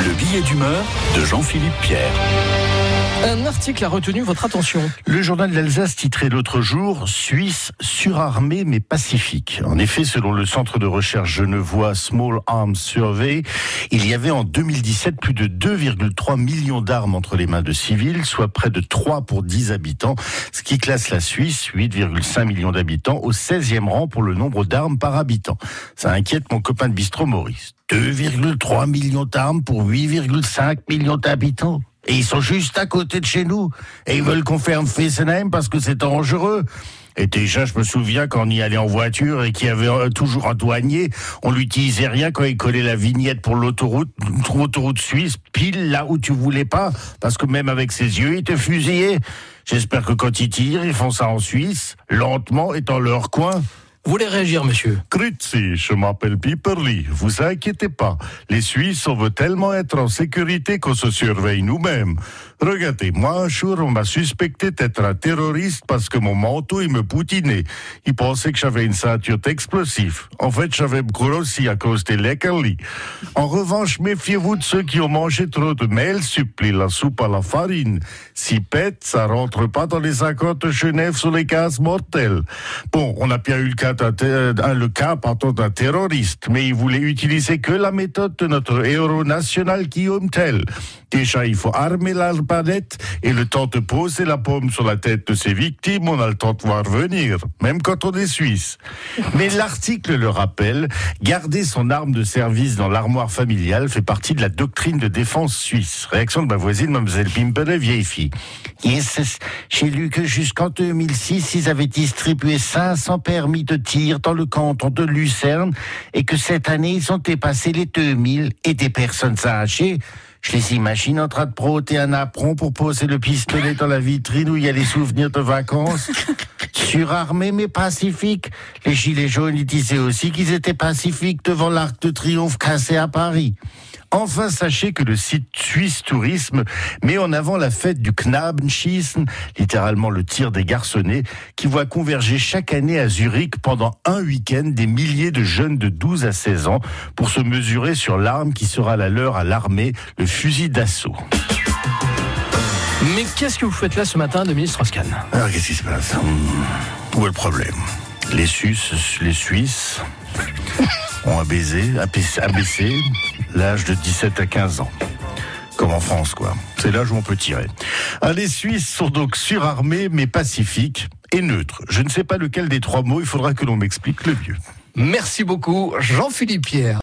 Le billet d'humeur de Jean-Philippe Pierre. Un article a retenu votre attention. Le journal de l'Alsace titrait l'autre jour « Suisse surarmée mais pacifique ». En effet, selon le centre de recherche genevois Small Arms Survey, il y avait en 2017 plus de 2,3 millions d'armes entre les mains de civils, soit près de 3 pour 10 habitants, ce qui classe la Suisse, 8,5 millions d'habitants, au 16e rang pour le nombre d'armes par habitant. Ça inquiète mon copain de bistrot Maurice. 2,3 millions d'armes pour 8,5 millions d'habitants. Et ils sont juste à côté de chez nous. Et ils veulent qu'on ferme Fessenheim parce que c'est dangereux. Et déjà, je me souviens quand on y allait en voiture et qu'il y avait toujours un douanier, on l'utilisait rien quand il collait la vignette pour l'autoroute suisse, pile là où tu voulais pas, parce que même avec ses yeux, il te fusillait. J'espère que quand ils tirent, ils font ça en Suisse, lentement et dans leur coin. Vous voulez réagir, monsieur? Grüezi, je m'appelle Piperli. Vous inquiétez pas. Les Suisses, on veut tellement être en sécurité qu'on se surveille nous-mêmes. Regardez, moi, un jour, on m'a suspecté d'être un terroriste parce que mon manteau, il me poutinait. Il pensait que j'avais une ceinture d'explosifs. En fait, j'avais grossi à cause des leckerli. En revanche, méfiez-vous de ceux qui ont mangé trop de mêle, supplie la soupe à la farine. Si pète, ça rentre pas dans les accords de Genève sur les gaz mortels. Bon, on a bien eu le cas d'un terroriste, mais il voulait utiliser que la méthode de notre héros national Guillaume Tell. Déjà, il faut armer l'arbalète et le temps de poser la paume sur la tête de ses victimes, on a le temps de voir venir, même quand on est suisse. Mais l'article le rappelle, garder son arme de service dans l'armoire familiale fait partie de la doctrine de défense suisse. Réaction de ma voisine, mademoiselle Pimpere, vieille fille. Yes, j'ai lu que jusqu'en 2006, ils avaient distribué 500 permis de tir dans le canton de Lucerne et que cette année, ils ont dépassé les 2000 et des personnes âgées. Je les imagine en train de frotter un apron pour poser le pistolet dans la vitrine où il y a les souvenirs de vacances. Surarmés mais pacifiques. Les gilets jaunes, ils disaient aussi qu'ils étaient pacifiques devant l'Arc de Triomphe cassé à Paris. Enfin, sachez que le site Suisse Tourisme met en avant la fête du Knabenschießen, littéralement le tir des garçonnets, qui voit converger chaque année à Zurich pendant un week-end des milliers de jeunes de 12 à 16 ans pour se mesurer sur l'arme qui sera la leur à l'armée, le fusil d'assaut. Mais qu'est-ce que vous faites là ce matin, Dominique Strauss-Kahn? Alors, qu'est-ce qui se passe? Où est le problème? Les Suisses ont abaissé l'âge de 17 à 15 ans. Comme en France, quoi. C'est l'âge où on peut tirer. Les Suisses sont donc surarmés, mais pacifiques et neutres. Je ne sais pas lequel des trois mots, il faudra que l'on m'explique le mieux. Merci beaucoup, Jean-Philippe Pierre.